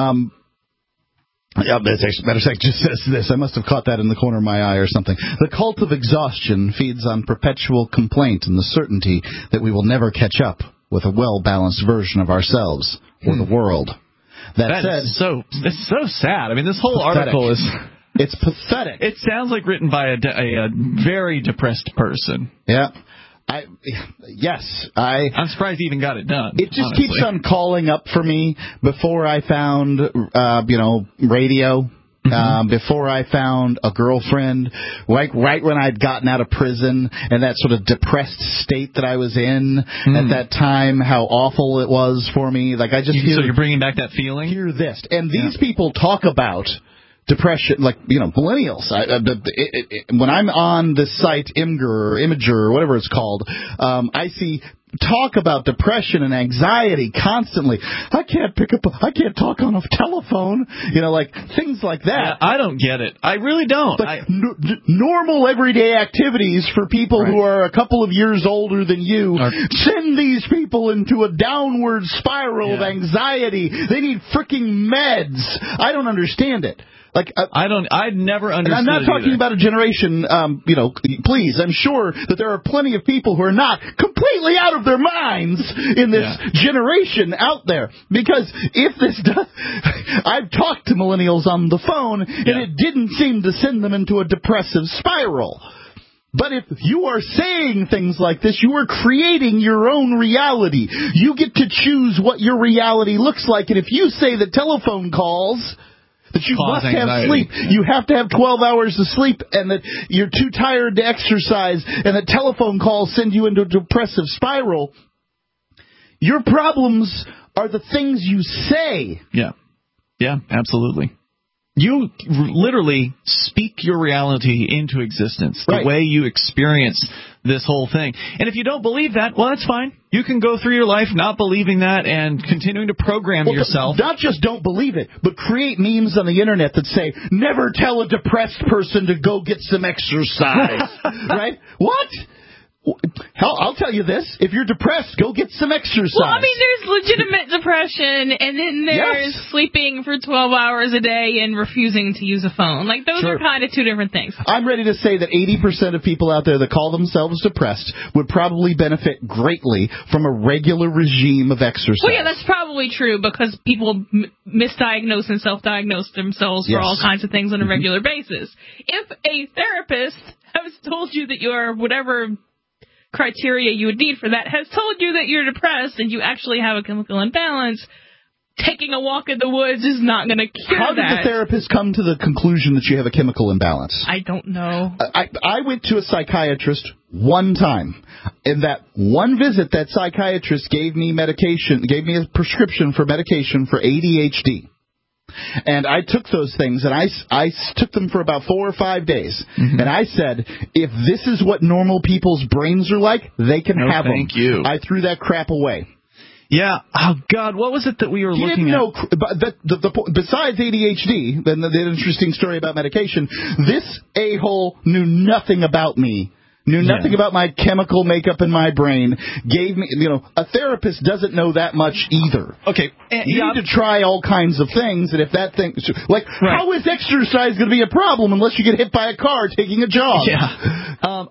Yeah, matter of fact, just says this. I must have caught that in the corner of my eye or something. The cult of exhaustion feeds on perpetual complaint and the certainty that we will never catch up with a well-balanced version of ourselves or the world. That said, it's so sad. I mean, this whole article is... It's pathetic. It sounds like written by a very depressed person. Yeah. I'm surprised he even got it done. It just honestly. keeps on calling up for me. Before I found, radio. Before I found a girlfriend, right when I'd gotten out of prison, and that sort of depressed state that I was in at that time, how awful it was for me. Like I just so you're bringing back that feeling. Hear this, and these people talk about depression, like millennials. When I'm on this site, Imager, or whatever it's called, I see talk about depression and anxiety constantly. I can't talk on a telephone, like things like that. Yeah, I don't get it. I really don't. Like normal everyday activities for people who are a couple of years older than you send these people into a downward spiral of anxiety. They need freaking meds. I don't understand it. Like I'd never understood. And I'm not talking about a generation. Please, I'm sure that there are plenty of people who are not completely out of their minds in this generation out there. Because if this does, I've talked to millennials on the phone, and it didn't seem to send them into a depressive spiral. But if you are saying things like this, you are creating your own reality. You get to choose what your reality looks like. And if you say that telephone calls that you must have sleep. You have to have 12 hours of sleep, and that you're too tired to exercise, and that telephone calls send you into a depressive spiral. Your problems are the things you say. Yeah, absolutely. You literally speak your reality into existence, the way you experience this whole thing. And if you don't believe that, well, that's fine. You can go through your life not believing that and continuing to program yourself. Not just don't believe it, but create memes on the internet that say, never tell a depressed person to go get some exercise. Right? What? Hell, I'll tell you this. If you're depressed, go get some exercise. Well, I mean, there's legitimate depression, and then there's sleeping for 12 hours a day and refusing to use a phone. Like, those are kind of two different things. I'm ready to say that 80% of people out there that call themselves depressed would probably benefit greatly from a regular regime of exercise. Well, yeah, that's probably true, because people misdiagnose and self-diagnose themselves for all kinds of things on a regular basis. If a therapist has told you that you're whatever criteria you would need for that has told you that you're depressed and you actually have a chemical imbalance, taking a walk in the woods is not going to cure that. How did the therapist come to the conclusion that you have a chemical imbalance? I don't know. I went to a psychiatrist one time. In that one visit, that psychiatrist gave me a prescription for medication for ADHD. And I took those things, and I took them for about 4 or 5 days. And I said, if this is what normal people's brains are like, they can have them. Thank you. I threw that crap away. Yeah. Oh, God, what was it that we were looking at? Besides ADHD, then the interesting story about medication, this a-hole knew nothing about me. Knew nothing about my chemical makeup in my brain. Gave me, a therapist doesn't know that much either. Okay. You need to try all kinds of things, and if that thing, how is exercise going to be a problem unless you get hit by a car taking a jog? Yeah.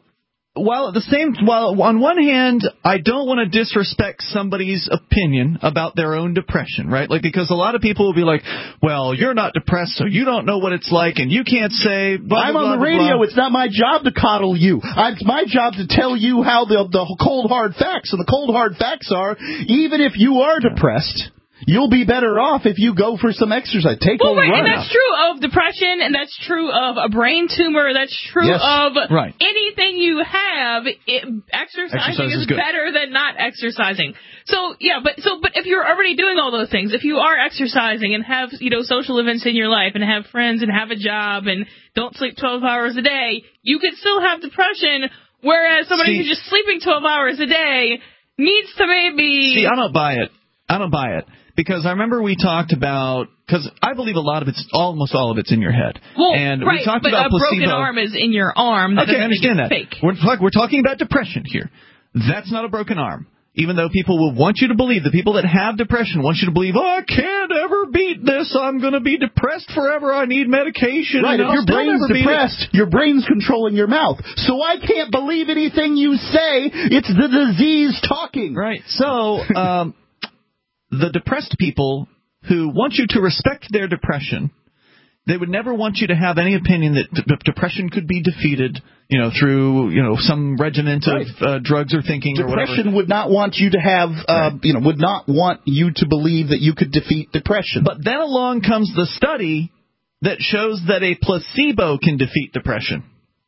While on one hand, I don't want to disrespect somebody's opinion about their own depression, right? Like, because a lot of people will be like, well, you're not depressed, so you don't know what it's like, and you can't say, blah, I'm blah, on the blah, radio. blah. It's not my job to coddle you. It's my job to tell you how the cold, hard facts. And the cold, hard facts are, even if you are depressed, you'll be better off if you go for some exercise. Take a run. And that's true of depression, and that's true of a brain tumor. That's true of anything you have. Exercising is better than not exercising. So but if you're already doing all those things, if you are exercising and have social events in your life and have friends and have a job and don't sleep 12 hours a day, you could still have depression. Whereas somebody who's just sleeping 12 hours a day needs to maybe. See, I don't buy it. Because I remember we talked about, because I believe almost all of it's in your head. Well, and we talked about a broken arm is in your arm. Okay, I understand that. Fake. We're talking about depression here. That's not a broken arm. Even though people will want you to believe, the people that have depression want you to believe, I can't ever beat this. I'm going to be depressed forever. I need medication. Right, if your brain's depressed, your brain's controlling your mouth. So I can't believe anything you say. It's the disease talking. Right, so the depressed people who want you to respect their depression They would never want you to have any opinion that depression could be defeated, through, some regiment of drugs or thinking or whatever. Depression would not want you to have, would not want you to believe that you could defeat depression. But then along comes the study that shows that a placebo can defeat depression.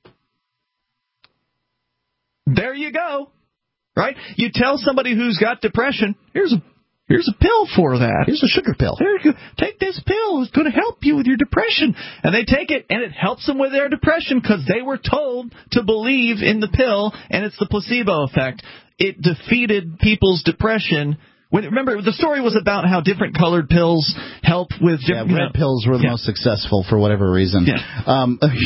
There you go. Right? You tell somebody who's got depression, here's a pill for that. Here's a sugar pill. There you go. Take this pill. It's going to help you with your depression. And they take it, and it helps them with their depression because they were told to believe in the pill, and it's the placebo effect. It defeated people's depression. Remember, the story was about how different colored pills help with different... red pills were the most successful for whatever reason. Yeah.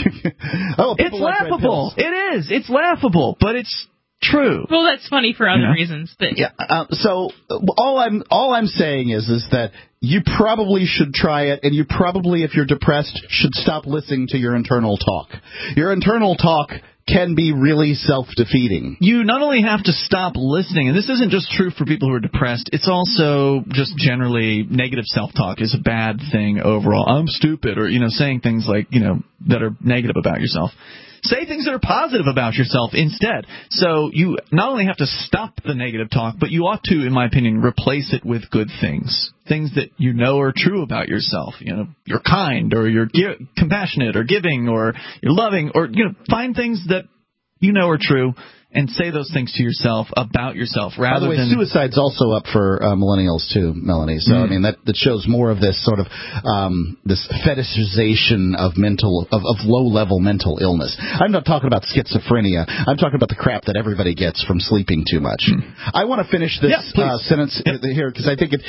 It's laughable. It is. It's laughable, but it's true. Well, that's funny for other reasons. But so all I'm saying is that you probably should try it, and you probably, if you're depressed, should stop listening to your internal talk. Your internal talk can be really self-defeating. You not only have to stop listening, and this isn't just true for people who are depressed, it's also just generally negative self-talk is a bad thing overall. I'm stupid, or, saying things like, that are negative about yourself. Say things that are positive about yourself instead. So you not only have to stop the negative talk, but you ought to, in my opinion, replace it with good things. Things that are true about yourself. You're kind, or you're compassionate, or giving, or you're loving, or, find things that are true and say those things to yourself about yourself rather than... By the way, suicide's also up for millennials too, Melanie. So, I mean, that shows more of this sort of this fetishization of low-level mental illness. I'm not talking about schizophrenia. I'm talking about the crap that everybody gets from sleeping too much. I want to finish this sentence here because I think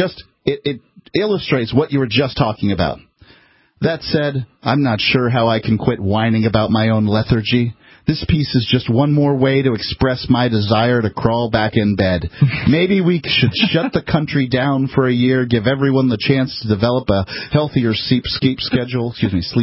it illustrates what you were just talking about. That said, I'm not sure how I can quit whining about my own lethargy. This piece is just one more way to express my desire to crawl back in bed. Maybe we should shut the country down for a year, give everyone the chance to develop a healthier sleep schedule.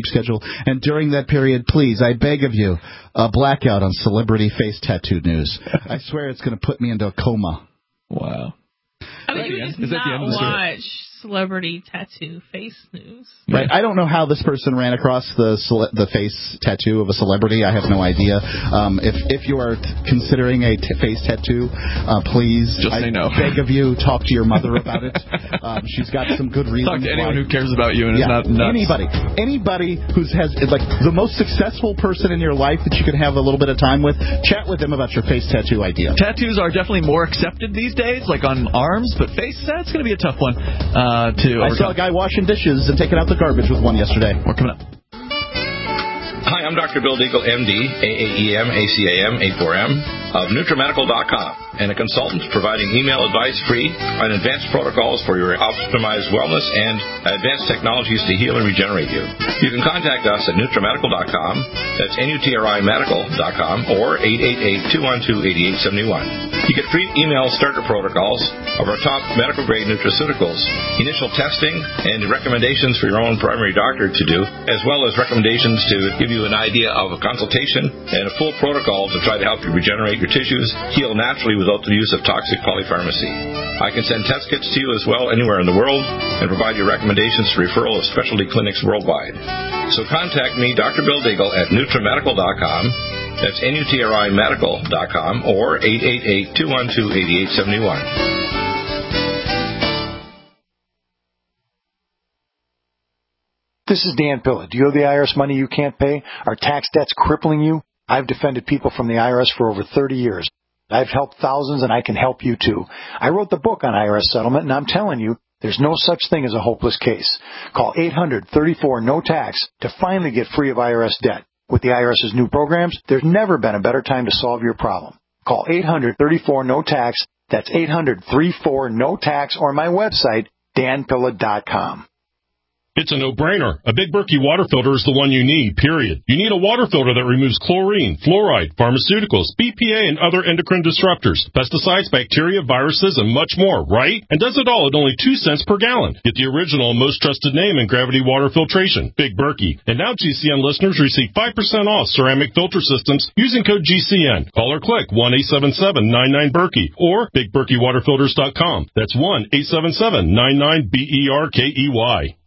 And during that period, please, I beg of you, a blackout on celebrity face tattoo news. I swear it's going to put me into a coma. Wow. I mean, you just not watch celebrity tattoo face news. Right. I don't know how this person ran across the face tattoo of a celebrity. I have no idea. If you are considering a face tattoo, please, just say no. I beg of you, talk to your mother about it. She's got some good reasons. Talk to anyone who cares about you and is not nuts. Anybody who has the most successful person in your life that you can have a little bit of time with. Chat with them about your face tattoo idea. Tattoos are definitely more accepted these days, like on arms, but face, that's going to be a tough one. I saw a guy washing dishes and taking out the garbage with one yesterday. We're coming up. Hi, I'm Dr. Bill Deagle, MD, AAEM, ACAM, A4M, of NutriMedical.com, and a consultant providing email advice free on advanced protocols for your optimized wellness and advanced technologies to heal and regenerate you. You can contact us at NutriMedical.com, that's NutriMedical.com, or 888-212-8871. You get free email starter protocols of our top medical-grade nutraceuticals, initial testing, and recommendations for your own primary doctor to do, as well as recommendations to give you an idea of a consultation and a full protocol to try to help you regenerate your tissues, heal naturally without the use of toxic polypharmacy. I can send test kits to you as well anywhere in the world and provide you recommendations for referral of specialty clinics worldwide. So contact me, Dr. Bill Deagle, at NutriMedical.com. That's NutriMedical.com or 888-212-8871. This is Dan Pilla. Do you owe the IRS money you can't pay? Are tax debts crippling you? I've defended people from the IRS for over 30 years. I've helped thousands, and I can help you too. I wrote the book on IRS settlement, and I'm telling you, there's no such thing as a hopeless case. Call 800-34-NO-TAX to finally get free of IRS debt. With the IRS's new programs, there's never been a better time to solve your problem. Call 800-34-NO-TAX. That's 800-34-NO-TAX, or my website, danpilla.com. It's a no-brainer. A Big Berkey water filter is the one you need, period. You need a water filter that removes chlorine, fluoride, pharmaceuticals, BPA, and other endocrine disruptors, pesticides, bacteria, viruses, and much more, right? And does it all at only 2 cents per gallon. Get the original and most trusted name in gravity water filtration, Big Berkey. And now GCN listeners receive 5% off ceramic filter systems using code GCN. Call or click 1-877-99-BERKEY or BigBerkeyWaterFilters.com. That's 1-877-99-BERKEY.